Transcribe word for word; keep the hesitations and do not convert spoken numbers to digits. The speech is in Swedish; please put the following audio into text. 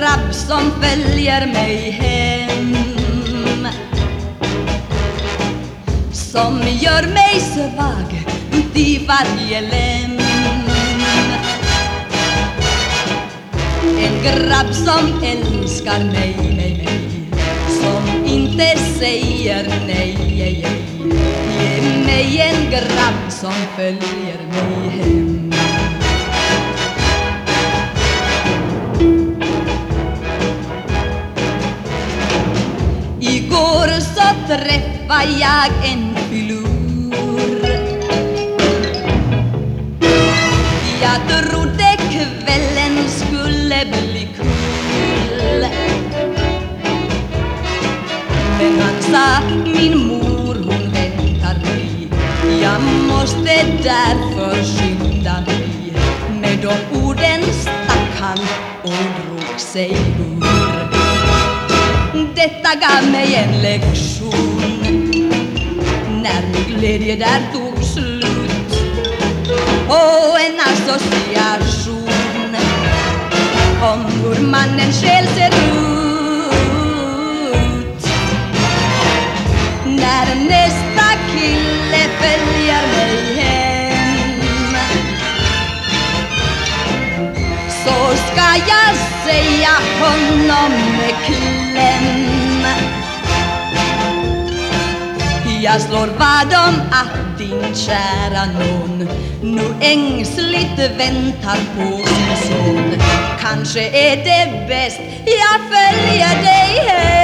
grabb som följer mig hem, som gör mig svag ut i varje lem. En grabb som älskar mig, mig, mig, som inte säger nej, nej, nej. Ge mig en grabb som följer mig hem. Igår så träffade jag en filur. Jag trodde kvällen skulle bli kul, men han sa, min mor hon väntar mig, jag måste därför skynda mig. Med de orden stack han och drog sig ur. Detta gav mig en lektion när min glädje där tog slut, och en association om hur mannens själ ser ut. När nästa kille följer mig hem, så ska jag säga honom med kläm. Jag slår vad om att din kära nån nu ängsligt väntar på sin son. Kanske är det bäst jag följer dig hem.